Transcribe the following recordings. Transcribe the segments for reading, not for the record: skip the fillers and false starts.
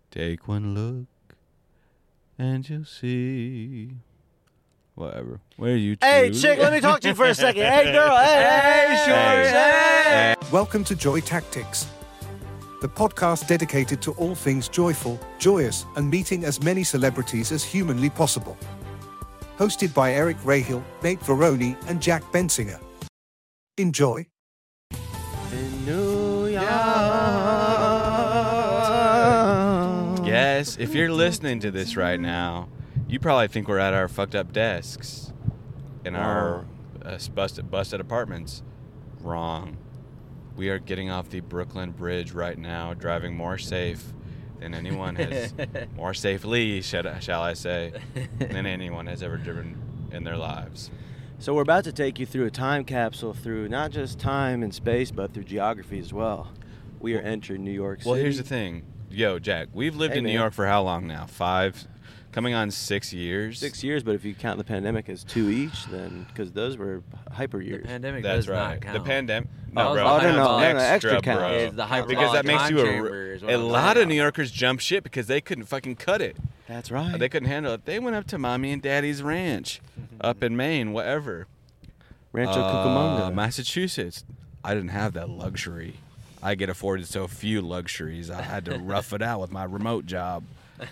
Take one look and you'll see. Whatever. Where are you two? Hey, chick, let me talk to you for a second. Hey, girl. Hey, shorty. Hey. Welcome to Joy Tactics, the podcast dedicated to all things joyful, joyous, and meeting as many celebrities as humanly possible. Hosted by Eric Rahill, Nate Veroni, and Jack Bensinger. Enjoy. In New York. Yes, if you're listening to this right now, you probably think we're at our fucked up desks in our busted apartments. Wrong. We are getting off the Brooklyn Bridge right now, driving more safe than anyone has, more safely, shall I say, than anyone has ever driven in their lives. So we're about to take you through a time capsule through not just time and space, but through geography as well. We are entering New York City. Well, here's the thing. Yo, Jack, we've lived in New York for how long now? 5? Coming on 6 years? 6 years, but if you count the pandemic as 2 each, then, because those were hyper years. The pandemic That's does right. not count. The pandemic. Oh, No, bro. oh, no, no, extra, extra count. bro. It's the hyperbolic Because that makes time you chamber is what a I'm lot talking of New about. Yorkers jump shit because they couldn't fucking cut it. That's right. They couldn't handle it. They went up to mommy and daddy's ranch up in Maine, whatever. Rancho Cucamonga. Massachusetts. I didn't have that luxury. I get afforded so few luxuries. I had to rough it out with my remote job.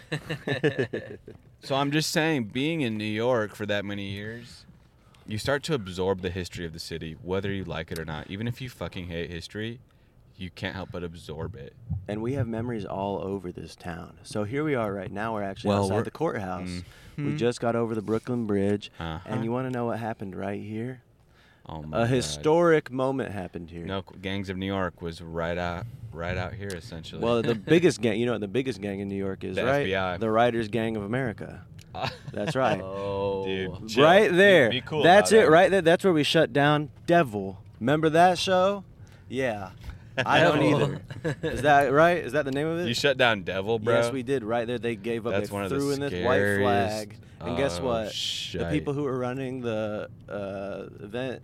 So I'm just saying, being in New York for that many years, you start to absorb the history of the city, whether you like it or not. Even if you fucking hate history, you can't help but absorb it. And we have memories all over this town. So here we are right now. We're actually Well, outside we're- the courthouse. Mhm. We just got over the Brooklyn Bridge. Uh-huh. And you want to know what happened right here? Oh my A God. historic moment happened here. No, Gangs of New York was right out here, essentially. Well, the biggest gang, you know what the biggest gang in New York is, The right? FBI. The Writers Gang of America. That's right. Oh. Dude, chill. Right there. Be cool That's about it, that. right there. That's where we shut down Devil. Remember that show? Yeah. I don't either. Is that right? Is that the name of it? You shut down Devil, bro? Yes, we did. Right there, they gave up. That's They one of the threw in this white flag, and guess Oh, what? shite. The people who were running the event,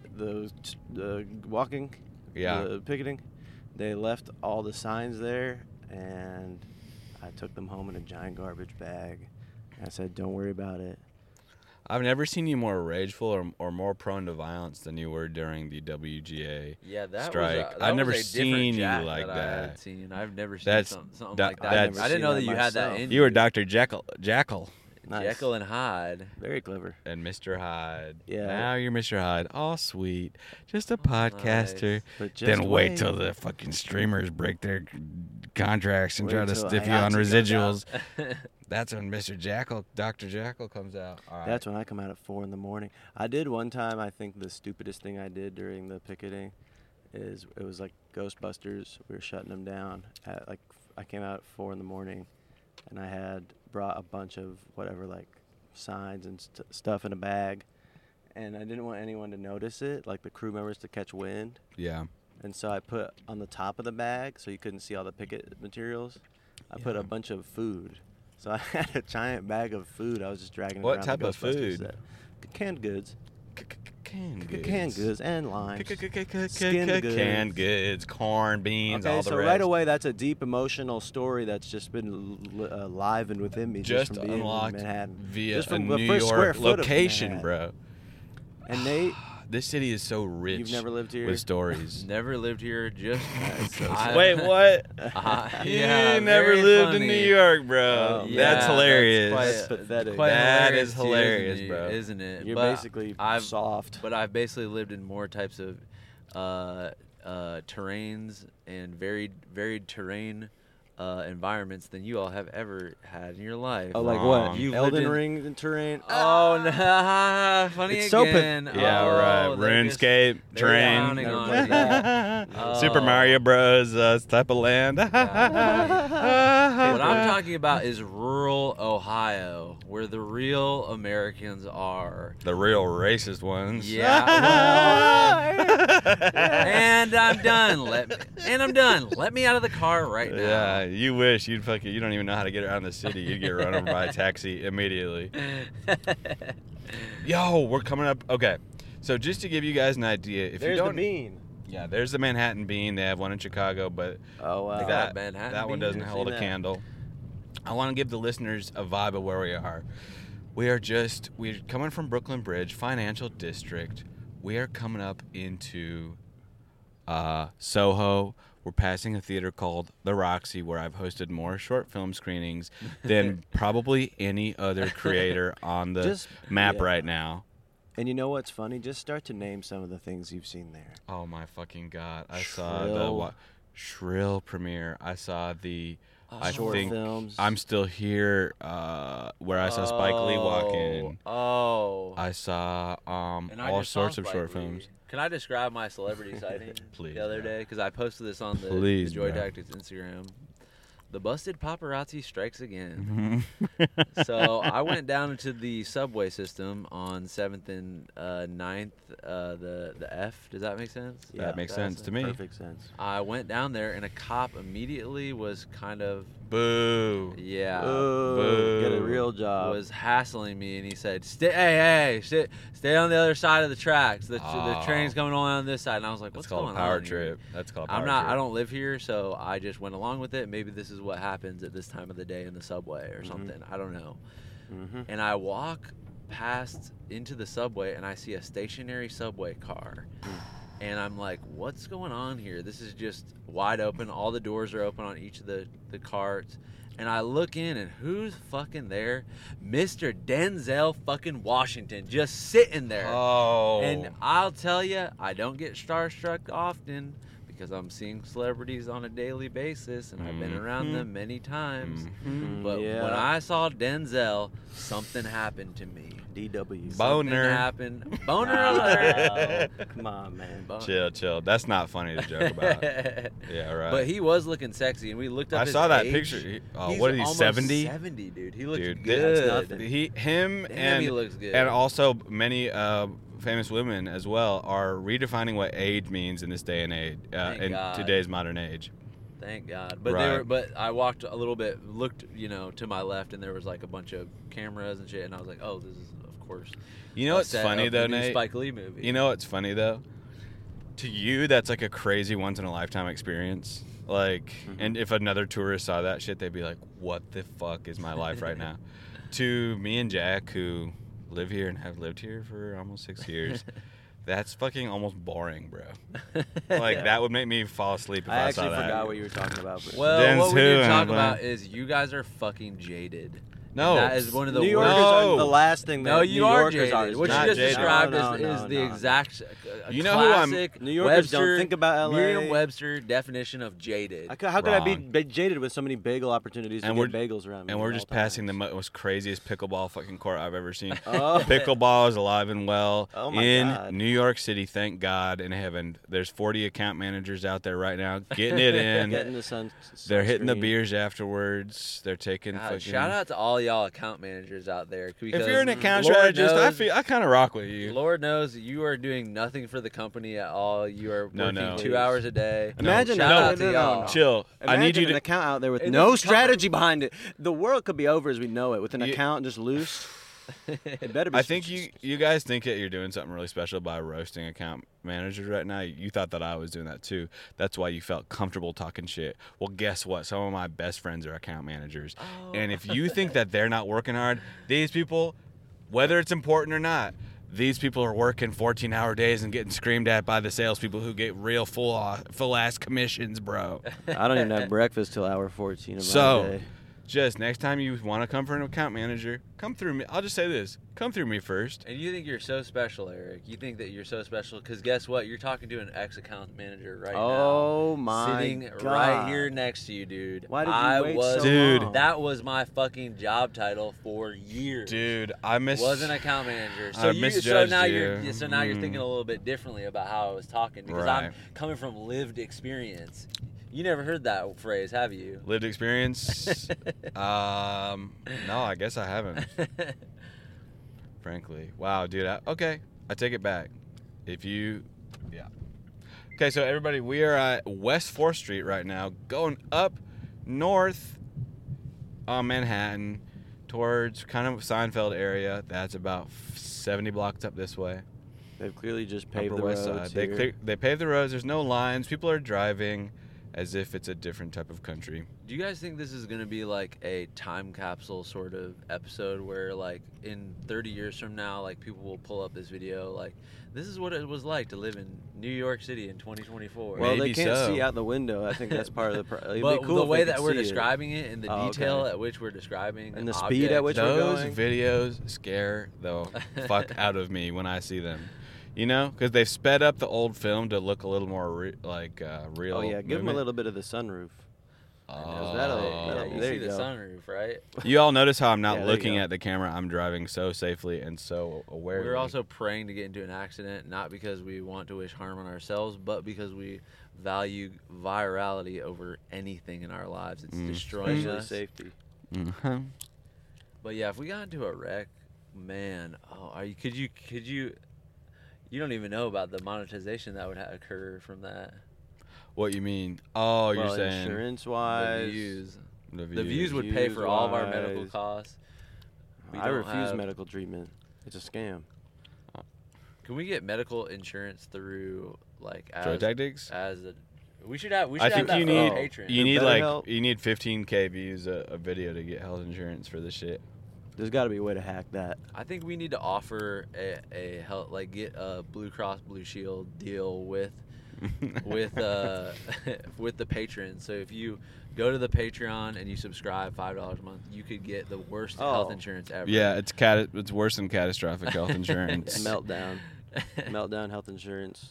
the walking, the picketing, they left all the signs there, and I took them home in a giant garbage bag. I said, "Don't worry about it." I've never seen you more rageful or more prone to violence than you were during the WGA Yeah, that strike. was I've never was a different seen you Jack like I that. had seen. I've never seen That's- something that- like that. that's- I didn't know that you had that myself. in You were Dr. Jekyll Nice. Jekyll and Hyde. Very clever. and Mr. Hyde. Yeah. Now you're Mr. Hyde. All sweet. Just a podcaster. Nice. But just Then wait till the fucking streamers break their contracts and Wait try to till stiff you on Hayate goes residuals. That's when Mr. Jackal, Dr. Jackal comes out. All right. That's when I come out at 4 a.m. I did one time. I think the stupidest thing I did during the picketing is it was like Ghostbusters. We were shutting them down at I came out at 4 a.m. and I had brought a bunch of whatever like signs and stuff in a bag, and I didn't want anyone to notice it, like the crew members to catch wind. Yeah. And so I put on the top of the bag so you couldn't see all the picket materials. I put a bunch of food. So I had a giant bag of food. I was just dragging it What around type the of Ghostbusters food? set. Canned goods. Canned Canned goods and limes. Skinned Canned goods. goods, corn, beans, all the so rest. right away, that's a deep emotional story that's just been livened within me just Just from being unlocked in Manhattan. via Just a from the New first square York foot of location, Manhattan. bro. And Nate, This city is so rich. you've never lived here? with stories. Never lived here. Just Wait, what? You yeah, never very lived in funny. New York, bro. Oh, That's Yeah, hilarious. That's pathetic. Quite That hilarious is to you, hilarious, isn't bro. it? Isn't it? You're But basically I've soft. But I've basically lived in more types of terrains and varied terrain environments than you all have ever had in your life. Oh, like Wrong. what? You've lived Elden in- Ring and terrain. Oh no! Funny It's so again. Yeah, Oh, right. they're just- RuneScape, they're Train, counting Never on played me. that. Super Oh. Mario Bros. Type of land. What I'm talking about is rural Ohio, where the real Americans are. The real racist ones. Yeah. And I'm done. Let me out of the car right now. Yeah, you wish you don't even know how to get around the city. You'd get run over by a taxi immediately. Yo, we're coming up. Okay, so just to give you guys an idea, if There's you the don't, bean. yeah, there's the Manhattan Bean. They have one in Chicago, but Oh wow. They got a Manhattan that one Bean? doesn't I've hold seen a that. candle. I want to give the listeners a vibe of where we are. We're coming from Brooklyn Bridge, financial district. We are coming up into Soho. We're passing a theater called the Roxy, where I've hosted more short film screenings than probably any other creator on the map right now. And you know what's funny? Just start to name some of the things you've seen there. Oh my fucking God! I saw the Shrill premiere. I saw the short films. I'm Still Here, where I saw Spike Lee walk in. Oh. I saw And I all just saw sorts of Spike short Lee. films. Can I describe my celebrity sighting Please, the other bro. day? Because I posted this on the Please, Joy bro. Tactics Instagram. The busted paparazzi strikes again. So I went down into the subway system on 7th and 9th, the F. Does that make sense? Yeah, That makes sense to me. Perfect sense. I went down there, and a cop immediately was kind of, Boo. Boo. Get a real job. was hassling me, and he said, stay on the other side of the tracks. The train's coming on this side. And I was like, That's what's called going a power on here? trip. That's called a power I'm not. trip. I don't live here, so I just went along with it. Maybe this is what happens at this time of the day in the subway or something. I don't know. Mm-hmm. And I walk past into the subway, and I see a stationary subway car. And I'm like, what's going on here? This is just wide open. All the doors are open on each of the carts. And I look in, and who's fucking there? Mr. Denzel fucking Washington, just sitting there. Oh. And I'll tell you, I don't get starstruck often because I'm seeing celebrities on a daily basis, and I've been around them many times. But when I saw Denzel, something happened to me. DW. Something Boner. happened. Boner alert. Come on, man. Chill. That's not funny to joke about. Yeah, right. But he was looking sexy, and we looked up I his saw that age. picture. He's What is he, almost 70? 70, dude. He looks Dude, good. That's nothing. Him Damn, he looks good. and also many famous women as well are redefining what age means in this day and age, Thank in God. today's modern age. Thank God. But Right. But I walked a little bit, looked, to my left, and there was like a bunch of cameras and shit, and I was like, oh, this is of course. You know a what's set funny of the though, new Nate? Spike Lee movie. You know what's funny though? To you, that's like a crazy once in a lifetime experience. Like, and if another tourist saw that shit, they'd be like, "What the fuck is my life right now?" To me and Jack, who live here and have lived here for almost 6 years, that's fucking almost boring, bro. Like that would make me fall asleep if I, I saw actually that. forgot what you were talking about. But Well, Den's what we need who, to talk bro? about is you guys are fucking jaded. No. And that is one of the New worst. Yorkers No. are the last thing that No, New you are Yorkers jaded. are. is What you not just jaded. described No, is the no. exact You know who I'm- classic New Yorkers don't think about LA. Merriam-Webster definition of jaded. How could I Wrong. be jaded with so many bagel opportunities And to we're- get bagels around me? And we're at just all passing the times? most craziest pickleball fucking court I've ever seen. Oh. Pickleball is alive and well Oh my in God. New York City. Thank God in heaven. There's 40 account managers out there right now getting it in. Getting the sun. They're hitting the sunscreen. beers afterwards. They're taking God, fucking. shout out to all y'all account managers out there. Because If you're an account Lord strategist, knows- I kind of rock with you. Lord knows you are doing nothing for the company at all. You are No, working no. 2 hours a day. Imagine Shout no, out to no, no, y'all. no. Chill. I need you Imagine an to. account out there with And no this is strategy behind it. The world could be over as we know it with an You- account just loose. It better be. I think you guys think that you're doing something really special by roasting account managers right now. You thought that I was doing that too. That's why you felt comfortable talking shit. Well, guess what? Some of my best friends are account managers. And if you think that they're not working hard, these people, whether it's important or not, these people are working 14-hour days and getting screamed at by the salespeople who get real full-ass commissions, bro. I don't even have breakfast till hour 14 of my So, day. just next time you want to come for an account manager, come through me. I'll just say this. Come through me first. And you think you're so special, Eric. You think that you're so special because guess what? You're talking to an ex-account manager right now. Oh my Sitting God. right here next to you, dude. Why did you I wait was, so Dude. long? That was my fucking job title for years. Dude, I miss. Was an account manager. I So misjudged now you. you're thinking a little bit differently about how I was talking because Right. I'm coming from lived experience. You never heard that phrase, have you? Lived experience? No, I guess I haven't. Frankly. Wow, dude. Okay, I take it back. Yeah. Okay, so everybody, we are at West 4th Street right now, going up north on Manhattan towards kind of Seinfeld area. That's about 70 blocks up this way. They've clearly just paved Upper the West roads Side. here. They paved the roads. There's no lines. People are driving. as if it's a different type of country. Do you guys think this is going to be like a time capsule sort of episode where like in 30 years from now, like people will pull up this video like, this is what it was like to live in New York City in 2024? Well, Maybe they can't so. see out the window. I think that's part of the. But cool the if way they that could we're see it. describing it and the Oh, detail okay. at which we're describing And the speed at which we're Those going. videos scare the fuck out of me when I see them. You know, because they've sped up the old film to look a little more real. Oh yeah, give them a movement. little bit of the sunroof. Oh. that'll- you there see you the go. sunroof, right? You all notice how I'm not Yeah, there you looking go. at the camera. I'm driving so safely and so aware. We're also praying to get into an accident, not because we want to wish harm on ourselves, but because we value virality over anything in our lives. It's destroying Especially us. safety. Mm-hmm. But yeah, if we got into a wreck, man, could you you don't even know about the monetization that would occur from that. What you mean? Oh, you're Well, saying insurance wise, The views. the The views would pay for all of our medical Views-wise. costs. We I don't refuse have- medical treatment. It's a scam. Can we get medical insurance through like Joy as Tactics. we should have I think that you for our need Patreon. you need Better like help. you need 15K views a video to get health insurance for this shit. There's got to be a way to hack that. I think we need to offer a help, like get a Blue Cross Blue Shield deal with with the patrons. So if you go to the Patreon and you subscribe $5 a month, you could get the worst health Oh. insurance ever. Yeah, it's worse than catastrophic health insurance. Meltdown. Meltdown health insurance.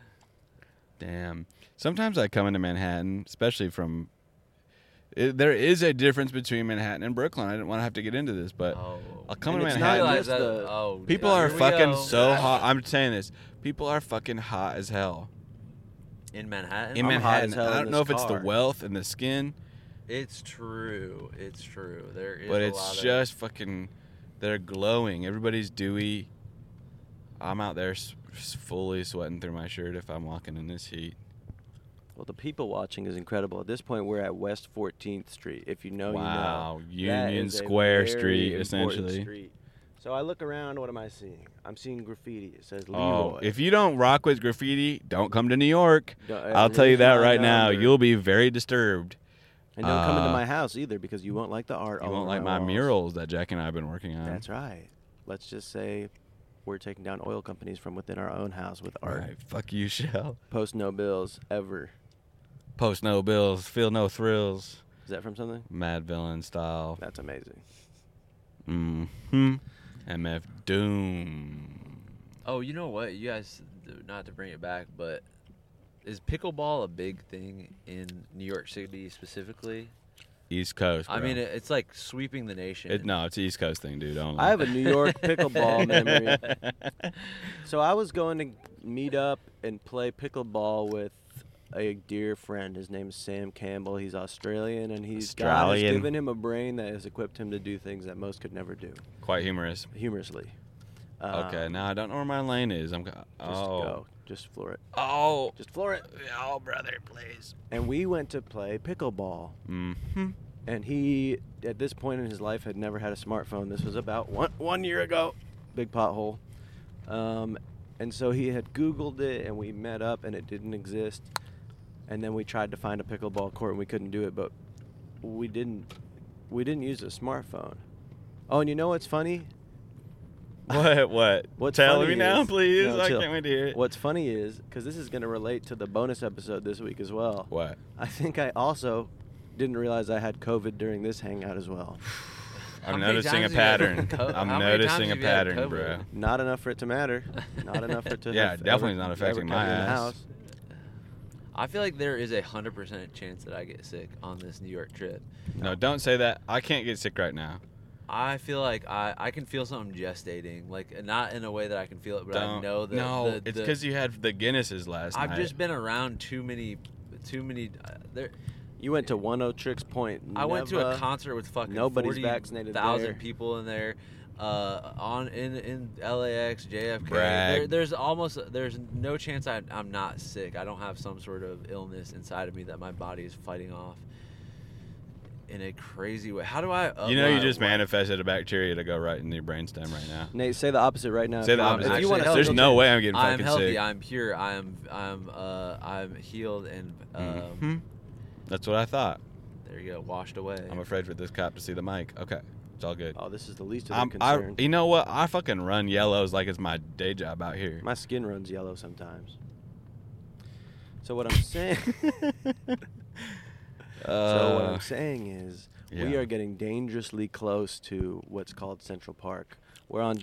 Damn. Sometimes I come into Manhattan, especially from. There is a difference between Manhattan and Brooklyn. I didn't want to have to get into this, but Oh. I'll come And to it's I not Manhattan. realize just that. the- Oh, People yeah, are here we fucking go. so hot. I'm saying this. People are fucking hot as hell in Manhattan. in I'm hot Manhattan. as hell I in don't this know if it's the car. wealth and the skin, It's true. It's true. There is. but a it's lot just fucking. They're glowing. Everybody's dewy. I'm out there fully sweating through my shirt if I'm walking in this heat. Well, the people watching is incredible. At this point, we're at West 14th Street. If you know, Wow, you know. That Union is a Square very Street, important essentially. street. So I look around. What am I seeing? I'm seeing graffiti. It says Oh, Leroy. if you don't rock with graffiti, don't come to New York. Don't- I'll tell you here's that my right now. number. You'll be very disturbed. And don't come into Uh, my house either because you won't like the art. You all won't over like my walls. murals that Jack and I have been working on. That's right. Let's just say we're taking down oil companies from within our own house with art. Right. Fuck you, Shell. Post no bills ever. Post no bills, feel no thrills. Is that from something? Mad villain style. That's amazing. Mm-hmm. MF Doom. Oh, you know what? You guys, not to bring it back, but is pickleball a big thing in New York City specifically? East Coast. I bro. mean, it's like sweeping the nation. No, it's an East Coast thing, dude. Only. I have a New York pickleball memory. So I was going to meet up and play pickleball with a dear friend. His name is Sam Campbell. He's Australian, and God has Australian. given him a brain that has equipped him to do things that most could never do, Quite humorous. humorously. Okay, now I don't know where my lane is. I'm. Just Oh. go. Just floor it. Oh. Just floor it. Oh, brother, please. And we went to play pickleball. Mm-hmm. And he, at this point in his life, had never had a smartphone. This was about one year ago. Big pothole. And so he had Googled it, and we met up, and it didn't exist. And then we tried to find a pickleball court, and we couldn't do it. But we didn't use a smartphone. Oh, and you know what's funny? What? What's Tell funny me now, is- please. No, I chill. can't wait to hear it. What's funny is, because this is going to relate to the bonus episode this week as well. What? I think I also didn't realize I had COVID during this hangout as well. How I'm many noticing a times have you pattern. had co- I'm how many noticing times a have you had pattern, COVID? bro. Not enough for it to matter. Not enough for it to. Yeah, have definitely ever- not affecting ever my kept me in the ass. house. I feel like there is 100% chance that I get sick on this New York trip. No, don't say that. I can't get sick right now. I feel like I can feel something gestating, like not in a way that I can feel it, but I Don't. know that. No, the, it's the- because you had the Guinnesses last I've night. just been around too many. There. You went to 10 Point. I went to a Neva. concert with fucking Nobody's vaccinated 40,000 there. people in there. In LAX, JFK. Brag. There's no chance I'm not sick. I don't have some sort of illness inside of me that my body is fighting off in a crazy way. How do I? You know, you just why- manifested a bacteria to go right into your brainstem right now. Nate, say the opposite right now. Say the If you- opposite. If you want to, There's no way I'm getting I'm fucking healthy. sick. I'm pure. I'm healed and Mhm. That's what I thought. There you go. Washed away. I'm afraid for this cop to see the mic. Okay. It's all good. Oh, this is the least of their concern. You know what? I fucking run yellows like it's my day job out here. My skin runs yellow sometimes. So what I'm saying... So what I'm saying is, we yeah. are getting dangerously close to what's called Central Park. We're on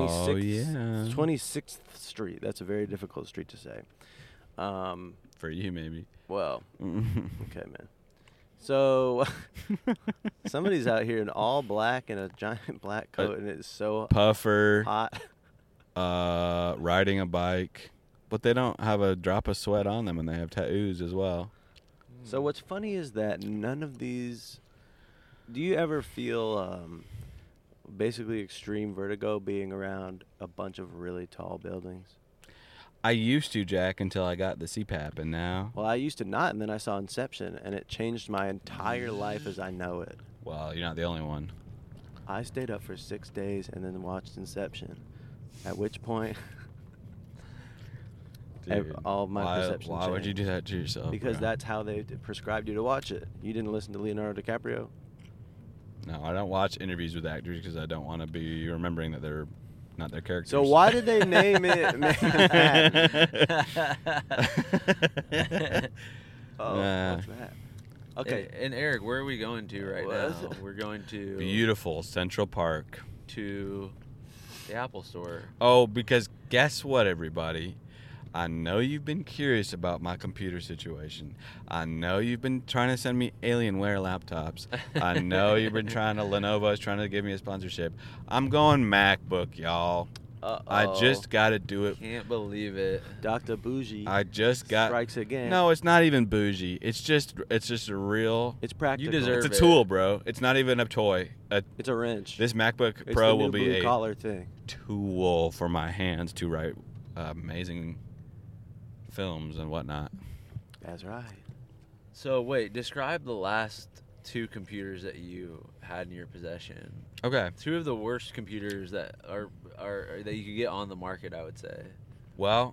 26th Street. That's a very difficult street to say. For you, maybe. Well, okay, man. So somebody's out here in all black and a giant black coat, and it's so Puffer, hot. riding a bike, but they don't have a drop of sweat on them, and they have tattoos as well. So what's funny is that none of these... Do you ever feel basically extreme vertigo being around a bunch of really tall buildings? I used to, Jack, until I got the CPAP, and now... Well, I used to not, and then I saw Inception, and it changed my entire life as I know it. Well, you're not the only one. I stayed up for 6 days and then watched Inception, at which point... Dude, all of my perceptions why would you changed. do that to yourself? Because bro? that's how they prescribed you to watch it. You didn't listen to Leonardo DiCaprio? No, I don't watch interviews with actors because I don't want to be remembering that they're not their characters. So why did they name it Manhattan? Oh, what's that? Okay. And Eric, where are we going to right now? We're going to Beautiful Central Park. to the Apple Store. Oh, because guess what, everybody? I know you've been curious about my computer situation. I know you've been trying to send me Alienware laptops. I know you've been Lenovo's trying to give me a sponsorship. I'm going MacBook, y'all. I just got to do it. Can't believe it. Dr. Bougie I just got strikes again. No, it's not even bougie. It's just a real. It's practical. You deserve It's a it. tool, bro. It's not even a toy. It's a wrench. This MacBook it's Pro the new will be blue a collar thing. tool for my hands to write amazing films and whatnot. That's right. So wait, describe the last 2 computers that you had in your possession. Okay. 2 of the worst computers that are that you could get on the market, I would say. Well,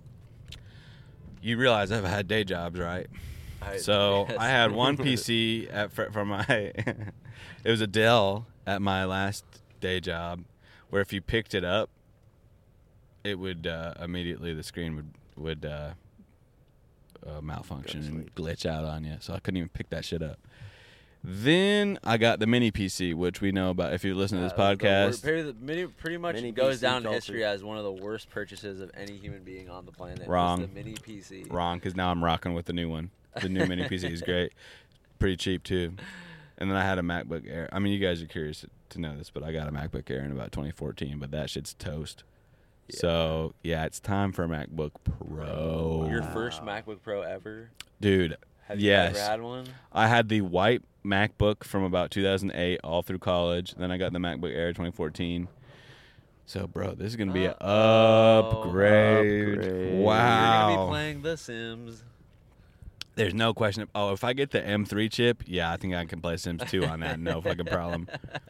you realize I've had day jobs, right? So yes. I had one PC from my. It was a Dell at my last day job, where if you picked it up, it would immediately the screen would malfunction and glitch out on you. So I couldn't even pick that shit up. Then I got the mini PC, which we know about if you listen to this podcast. Pretty much Mini goes PC down in culture. history as one of the worst purchases of any human being on the planet. Wrong. Was the mini PC. Wrong, because now I'm rocking with the new one. The new mini PC is great. Pretty cheap, too. And then I had a MacBook Air. I mean, you guys are curious to know this, but I got a MacBook Air in about 2014, but that shit's toast. Yeah. So, yeah, it's time for a MacBook Pro. Your first MacBook Pro ever? Dude, Have you yes. ever had one? I had the white MacBook from about 2008 all through college. Then I got the MacBook Air 2014. So, bro, this is going to be an upgrade. Upgrade. Wow. You're going to be playing The Sims. There's no question. Oh, if I get the M3 chip, yeah, I think I can play Sims 2 on that. No fucking problem.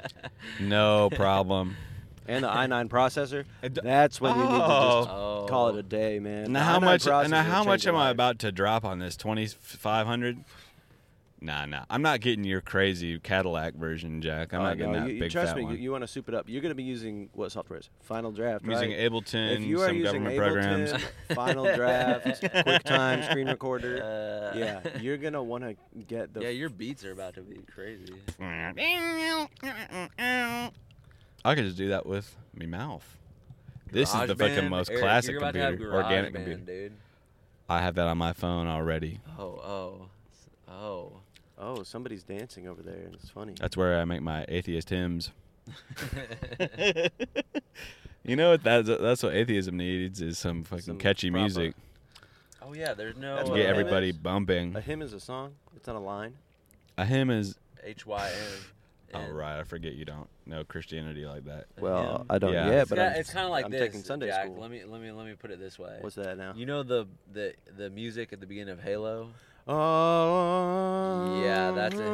No problem. And the i9 processor. It- That's when you need to just Oh. call it a day, man. Now The how i9 much? processor Now how changed much your am I life. about to drop on this? 2,500? Nah. I'm not getting your crazy Cadillac version, Jack. I'm not getting no, that you big trust fat me, one. you want to soup it up. You're going to be using what software is? Final Draft, I'm right? using Ableton, if you are some using government Ableton, programs. Final Draft, QuickTime, Screen Recorder, yeah, you're going to want to get the... Yeah, your beats are about to be crazy. I could just do that with my mouth. This is the fucking GarageBand, most Eric, classic you're about to computer, have organic GarageBand, computer. dude. I have that on my phone already. Oh. Oh, somebody's dancing over there, and it's funny. That's where I make my atheist hymns. You know what? That's what atheism needs is some fucking Some catchy proper- music Oh yeah, there's no That's to what get a hymn everybody is? bumping. A hymn is a song. It's not a line. A hymn is. HYN. Oh right, I forget you don't know Christianity like that. Well, hymn. I don't Yeah. yet, but it's kind of like I'm this. taking Sunday Jack, school. Let me put it this way. What's that now? You know the music at the beginning of Halo? Oh. Yeah, that's a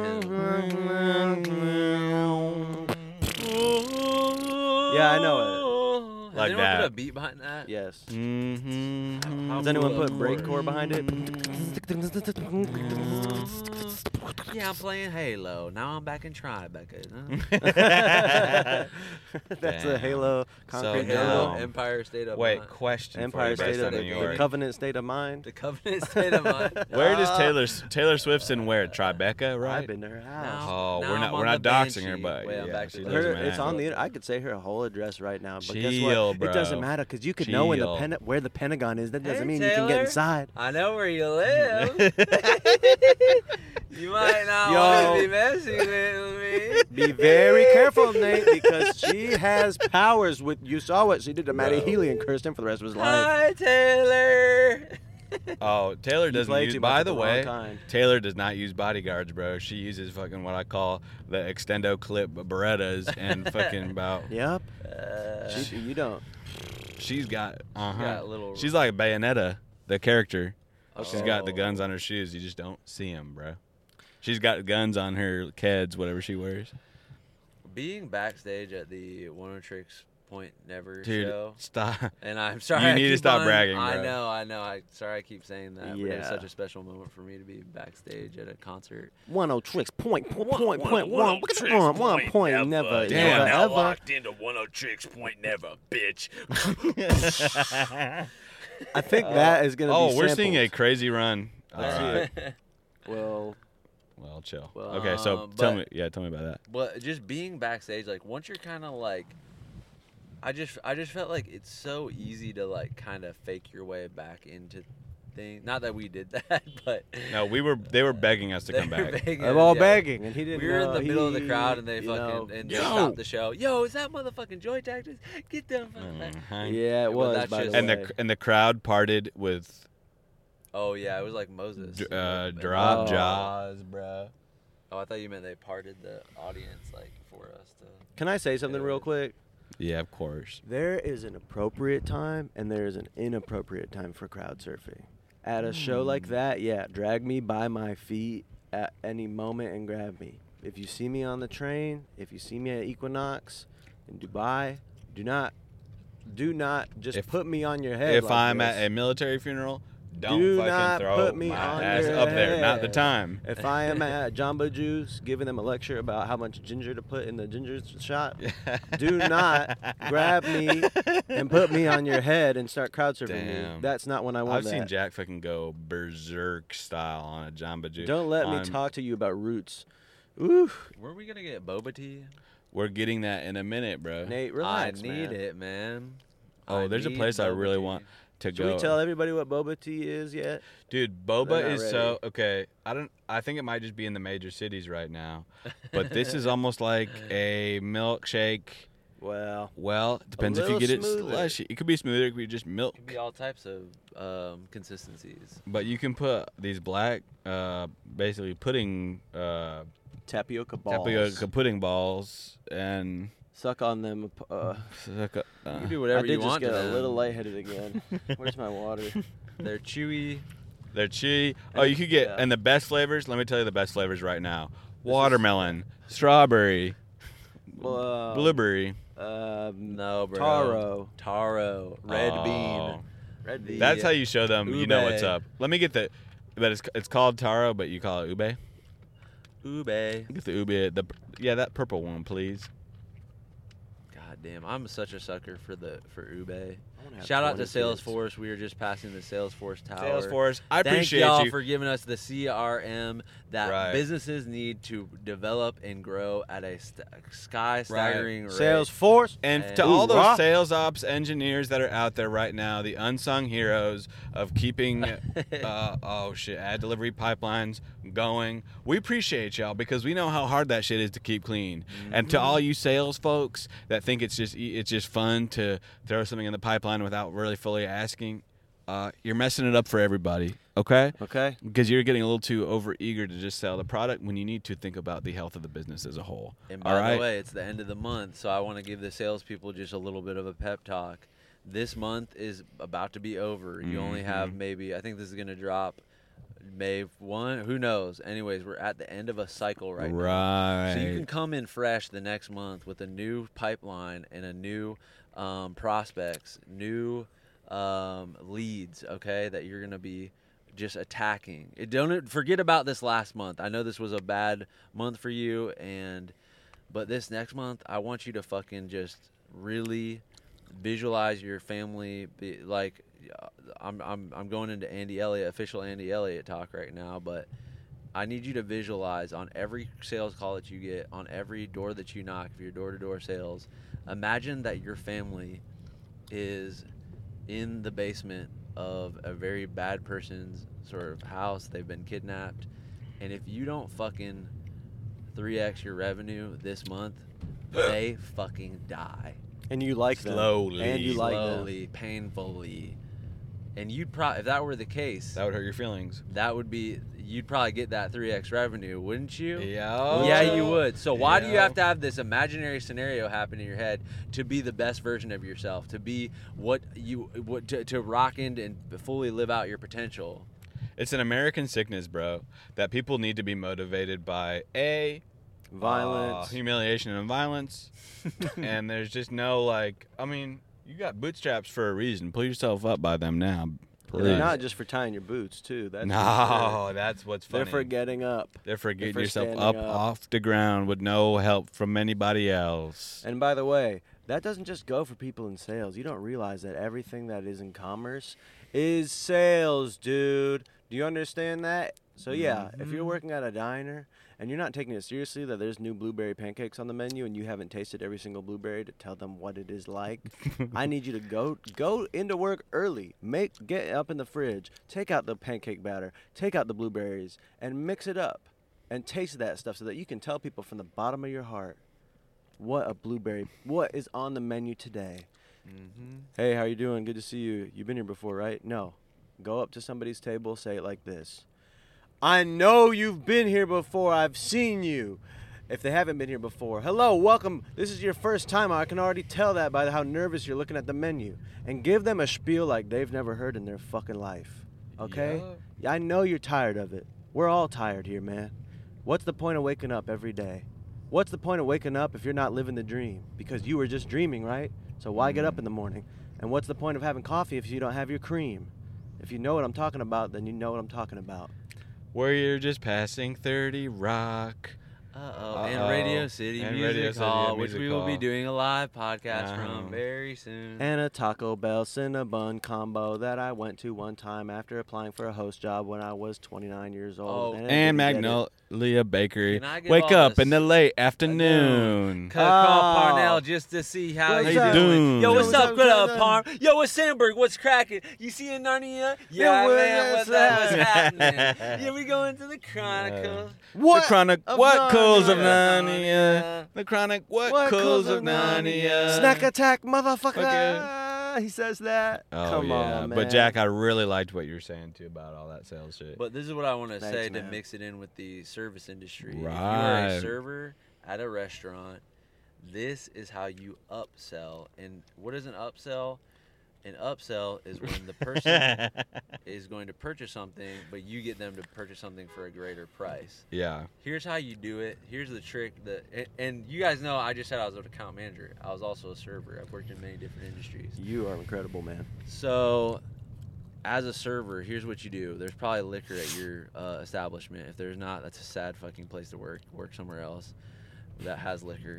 Yeah, I know Has Like anyone that. put a beat behind that? Yes. Mm-hmm. How Does anyone cool put of breakcore course. behind it? Yeah, I'm playing Halo. Now I'm back in Tribeca. That's the Damn. Halo So concrete now- jungle. Empire State of Wait, Mind. question Empire for you State based of on New New the York. Covenant State of Mind. The Covenant State of Mind. Where does Ah. Taylor Swift's in where? Tribeca, I've right? been to her house. Oh, Now we're I'm not on the doxing her, Banshee. but Wait, I'm yeah, back to she the- lives in It's Manhattan. on the. I could say her whole address right now, but guess Chill, what? It doesn't bro. matter because you could know when Chill. where the Pentagon is. That doesn't Hey, mean you can get Taylor. inside. I know where you live. You might not Yo. want to be messing with me. Be very careful, Nate, because she has powers. With you saw what she did to Matty Bro. Healy and cursed him for the rest of his life. Hi, Taylor. Oh, Taylor You doesn't played use. too much By at the the wrong way, time. Taylor does not use bodyguards, bro. She uses fucking what I call the extendo clip Berettas and fucking about. Yep. Uh, You don't. She's got. got little- She's like Bayonetta, the character. She's got the Oh. guns on her shoes. You just don't see them, bro. She's got guns on her Keds, whatever she wears. Being backstage at the One Tricks Point Never Dude, show, stop. and I'm sorry. You I need to keep stop on- bragging, I bro. know. Sorry, I keep saying that. But it was Yeah. such a special moment for me to be backstage at a concert. 10 tricks. Point. One One point. Never. Damn. Never Now ever. locked into 10 tricks point never, bitch. I think that is gonna be. Oh, we're seeing a sampled. crazy run. Well, Well, chill. Well, Okay, so tell me about that. But just being backstage, like once you're kind of like, I just felt like it's so easy to like kind of fake your way back into things. Not that we did that, but No, they were begging us to they come were back. begging they're us, all yeah. begging, and he didn't. We were in know the middle of the he- crowd, and they you fucking know, and they Yo! stopped the show. Yo, is that motherfucking Joy Tactics? Get them. Mhm. Yeah, it Well, was. that's By just- the And way. the crowd parted with Oh yeah, it was like Moses. drop Oh. jaws, bro. Oh, I thought you meant they parted the audience like for us to. Can I say something real quick? Yeah, of course. There is an appropriate time and there is an inappropriate time for crowd surfing. At a show like that, yeah, drag me by my feet at any moment and grab me. If you see me on the train, if you see me at Equinox in Dubai, do not just If- put me on your head. If like I'm this. at a military funeral, don't Do fucking not throw put me my on ass your up there. Not the head. time. If I am at Jamba Juice giving them a lecture about how much ginger to put in the ginger shot, do not grab me and put me on your head and start crowd surfing me. Damn. That's not when I want I've that. seen Jack fucking go berserk style on a Jamba Juice. Don't let me on- talk to you about roots. Ooh, Were we gonna get boba tea? We're getting that in a minute, bro. Nate, relax, I need man. it, man. Oh, there's a need place I boba really tea. want to Should go. we tell everybody what boba tea is yet? Dude, They're boba not is so ready. okay. I think it might just be in the major cities right now, but this is almost like a milkshake. Well, Well, it depends if you little get it smoother. slushy. It could be smoother. It could be just milk. Could be all types of consistencies. But you can put these black, basically pudding, tapioca balls. tapioca pudding balls, and Suck on them. You can do I whatever did you just want get to a them. little lightheaded again. Where's my water? They're chewy. they're chewy. Oh, you could get Yeah. and the best flavors. Let me tell you the best flavors right now: watermelon, strawberry, Well, blueberry. No, bro. Taro. Red Oh. bean. Red bean. That's how you show them you know what's Ube. up. Let me get the, but it's called taro, but you call it ube. Ube. Get the ube. That purple one, please. God damn, I'm such a sucker for ube. wanna have Shout out to 20 kids. Salesforce. We were just passing the Salesforce tower. Salesforce, I Thank appreciate y'all you. for giving us the CRM that Right. businesses need to develop and grow at a sky staggering rate. Salesforce. And And- to all those Hoorah. sales ops engineers that are out there right now, the unsung heroes of keeping, ad delivery pipelines going, we appreciate y'all because we know how hard that shit is to keep clean. And to all you sales folks that think it's just fun to throw something in the pipeline without really fully asking, you're messing it up for everybody. Okay? Okay. Because you're getting a little too over eager to just sell the product when you need to think about the health of the business as a whole. And All by right? the way, it's the end of the month, so I want to give the salespeople just a little bit of a pep talk. This month is about to be over. You only have maybe, I think this is going to drop May 1. Who knows? Anyways, we're at the end of a cycle right now. Right. So you can come in fresh the next month with a new pipeline and a new prospects, new leads, okay, that you're going to be just attacking. Don't forget about this last month. I know this was a bad month for you, but this next month, I want you to fucking just really visualize your family. I'm going into Andy Elliott, official Andy Elliott talk right now, but I need you to visualize on every sales call that you get, on every door that you knock, if you're door-to-door sales, imagine that your family is in the basement of a very bad person's sort of house. They've been kidnapped. And if you don't fucking 3x your revenue this month, they fucking die. And you like Slowly. them. And you like them. Slowly, painfully. And you'd probably, if that were the case, That would hurt your feelings. you'd probably get that 3x revenue, wouldn't you? Yeah. Yeah, you would. So why do you Yeah. have to have this imaginary scenario happen in your head to be the best version of yourself, to be to rock into and fully live out your potential? It's an American sickness, bro, that people need to be motivated by Violence. humiliation and violence. And there's just no, you got bootstraps for a reason. Pull yourself up by them now. And they're please. not just for tying your boots, too. That's No, that's what's funny. They're for getting up. They're for getting for yourself standing up up. off the ground with no help from anybody else. And by the way, that doesn't just go for people in sales. You don't realize that everything that is in commerce is sales, dude. Do you understand that? So yeah, if you're working at a diner and you're not taking it seriously that there's new blueberry pancakes on the menu and you haven't tasted every single blueberry to tell them what it is like, I need you to go into work early. Get up in the fridge, take out the pancake batter, take out the blueberries, and mix it up and taste that stuff so that you can tell people from the bottom of your heart what is on the menu today. Hey, how you doing? Good to see you. You've been here before, right? No. Go up to somebody's table, say it like this. I know you've been here before. I've seen you. If they haven't been here before, hello, welcome. This is your first time. I can already tell that by how nervous you're looking at the menu. And give them a spiel like they've never heard in their fucking life. Okay? Yeah, I know you're tired of it. We're all tired here, man. What's the point of waking up every day? What's the point of waking up if you're not living the dream? Because you were just dreaming, right? So why get up in the morning? And what's the point of having coffee if you don't have your cream? If you know what I'm talking about, then you know what I'm talking about. Where you're just passing 30 Rock. And Radio City And Music Radio City Hall, which Music we will be Hall. doing a live podcast Uh-huh. from very soon. And a Taco Bell Cinnabon combo that I went to one time after applying for a host job when I was 29 years old. Oh, I And didn't get it. Magnolia Bakery. Can I give Wake all up this- in the late afternoon. Call Parnell just to see how What's he's up? doing. Yo, what's What's up, up, good brother? Parm? Yo, what's Sandberg? What's cracking? You see a Narnia? Yeah, what man, is what's up? that? What's happening? Yeah, we going to the Chronicles. The Chronic, of what calls of Narnia? Narnia? The Chronic, what calls of Narnia? Snack attack, motherfucker. Okay. He says that. Oh, Come yeah. on, man. But Jack, I really liked what you were saying too about all that sales shit. But this is what I want to Thanks, say to man. mix it in with the service industry. If you are Right. a server at a restaurant, this is how you upsell. And what is an upsell? An upsell is when the person is going to purchase something, but you get them to purchase something for a greater price. Yeah. Here's how you do it. Here's the trick. And you guys know I just said I was an account manager. I was also a server. I've worked in many different industries. You are incredible, man. So, as a server, here's what you do. There's probably liquor at your establishment. If there's not, that's a sad fucking place to work. Work somewhere else that has liquor.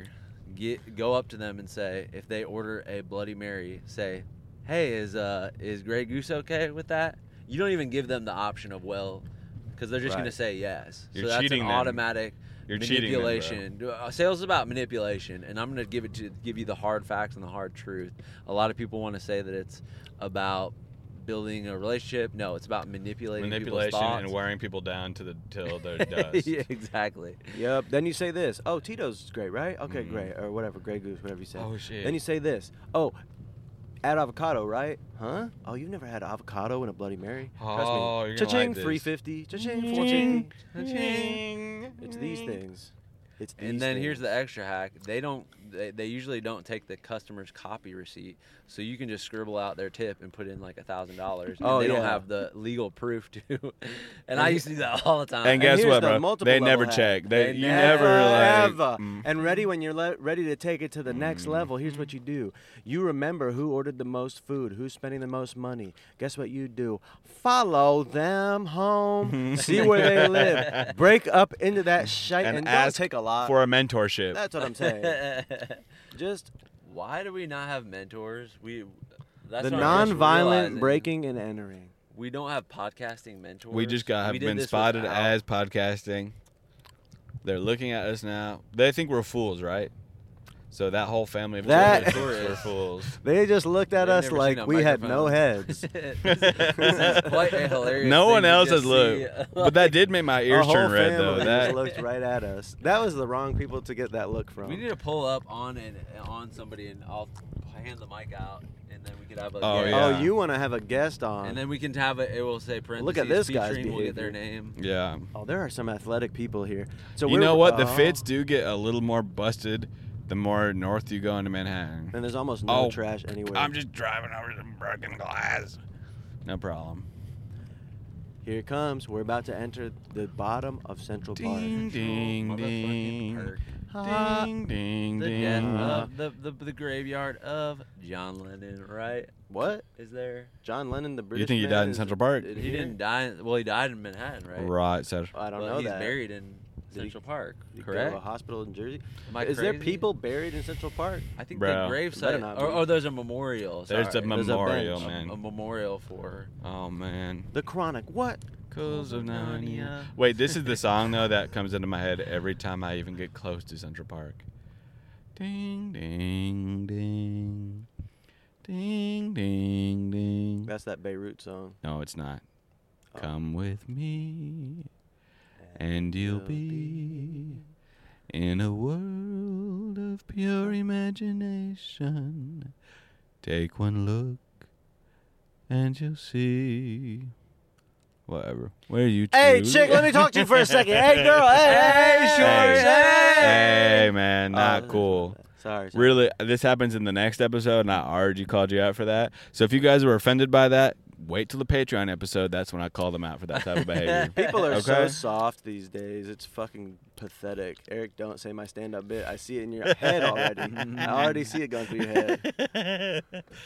Go up to them and say, if they order a Bloody Mary, say, hey, is Grey Goose okay with that? You don't even give them the option of, well, because they're just Right. going to say yes. You're so that's cheating an them. automatic You're cheating them, bro. manipulation. Sales is about manipulation, and I'm going to give you the hard facts and the hard truth. A lot of people want to say that it's about building a relationship. No, it's about manipulating people's thoughts. and wearing people down till they're dust. Yeah, exactly. Yep. Then you say this. Oh, Tito's is great, right? Okay, great. Or whatever, Grey Goose, whatever you say. Oh, shit. Then you say this. Oh, add avocado, right? Huh? Oh, you've never had avocado in a Bloody Mary? Trust Oh, me. you're gonna Cha-ching, like this. $3.50. Cha-ching, $4.50. Cha-ching. It's these things. It's And these then here's the things. extra hack. They usually don't take the customer's copy receipt, so you can just scribble out their tip and put in like $1,000. Oh, They don't yeah. have the legal proof to. And I used to do that all the time. And guess here's what, the bro? multiple They level never hack. check. They You never, never like. Ever. And ready when you're ready to take it to the next level. Here's what you do. You remember who ordered the most food, who's spending the most money. Guess what you do? Follow them home. See where they live. Break up into that shite and, don't ask take a lot. for a mentorship. That's what I'm saying. Just Why do we not have mentors? That's the what I'm just non-violent realizing. breaking and entering. We don't have podcasting mentors. We just have We did been this spotted without- as podcasting. They're looking at us now. They think we're fools, right? So that whole family of That- tourists were fools. They just looked at They've us never like seen a we had no microphone. heads. This is quite a hilarious. No thing one to else just has looked. see. But that did make my Our ears whole turn red, family though. just That looked right at us. That was the wrong people to get that look from. We need to pull up on somebody, and I'll hand the mic out, and then we could have a Oh, guest. yeah. Oh, you want to have a guest on? And then we can have it. It will say parentheses. Look at this guy's featuring. We'll get their behavior. name. yeah. Oh, there are some athletic people here. So You we're- know what? The oh. fits do get a little more busted the more north you go into Manhattan. And there's almost no Oh, trash anywhere. I'm just driving over some broken glass. No problem. Here it comes. We're about to enter the bottom of Central Park. Ding, ding, Motherfucking ding. perk. Ding, ding, The ding. death of the graveyard of John Lennon, right? What? Is there? John Lennon, the British You think he man, died in is- Central Park? is He here? didn't die. Well, he died in Manhattan, right? Right, so I don't Well, know he's that. buried in Did he- Central Park, Did he go to correct? a hospital in Jersey? Am I Is there crazy? people buried in Central Park? I think Bro. the grave Better site, not or, be. or there's a memorial. there's a sorry. There's a memorial, bench. man. A memorial for. Oh, man. The Chronic. What? Cause of Narnia. Narnia. Wait, this is the song, though, that comes into my head every time I even get close to Central Park. Ding, ding, ding. Ding, ding, ding. That's that Beirut song. No, it's not. Oh. Come with me, and you'll be in a world of pure imagination. Take one look, and you'll see. Whatever. Where you choose. Hey, chick, let me talk to you for a second. Hey, girl. Hey, Hey, hey. Hey, man, not cool. Sorry. Really, this happens in the next episode, not ours. You called you out for that. So if you guys were offended by that, wait till the Patreon episode. That's when I call them out for that type of behavior. People are so Okay. soft these days. It's fucking pathetic. Eric, don't say my stand-up bit. I see it in your head already. I already see it going through your head.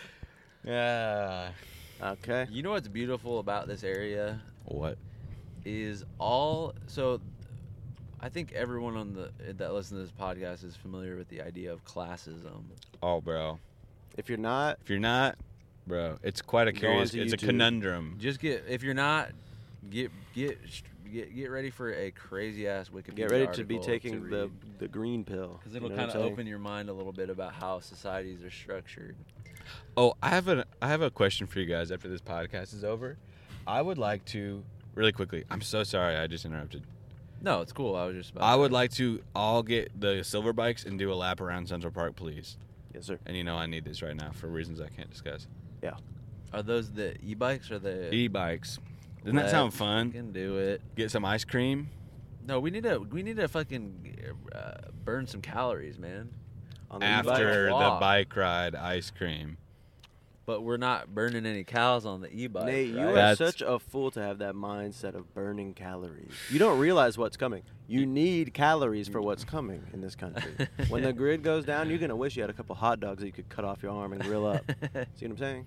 Yeah. Okay. You know what's beautiful about this area What? is so. I think everyone that listens to this podcast is familiar with the idea of classism. Oh, bro. If you're not, If you're not, bro, it's quite a Go curious. onto It's a YouTube. conundrum. Just if you're not, get ready for a crazy ass Wikipedia get ready to be article taking the green pill. because You it'll know kind what of I'm saying? open your mind a little bit about how societies are structured. Oh, I have a question for you guys after this podcast is over. I would like to really quickly. I'm so sorry I just interrupted. No, it's cool. I was just about. I to- would like to all get the silver bikes and do a lap around Central Park, please. Yes, sir. And you know I need this right now for reasons I can't discuss. Are those the e-bikes or the? E-bikes. Doesn't that sound fun? Can do it. Get some ice cream. No, we need to fucking burn some calories, man. On the e-bike? After the Walk. bike ride, ice cream. But we're not burning any cows on the e-bike. Nate, you right? are That's- such a fool to have that mindset of burning calories. You don't realize what's coming. You need calories for what's coming in this country. When the grid goes down, you're going to wish you had a couple hot dogs that you could cut off your arm and grill up. See what I'm saying?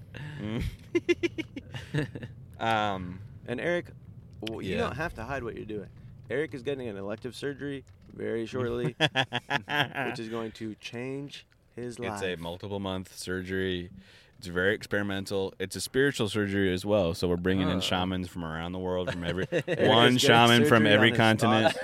And Eric, you Yeah. don't have to hide what you're doing. Eric is getting an elective surgery very shortly, which is going to change his life. It's a multiple month surgery. It's very experimental. It's a spiritual surgery as well. So we're bringing in shamans from around the world, from every Eric one is getting shaman from surgery every on his continent.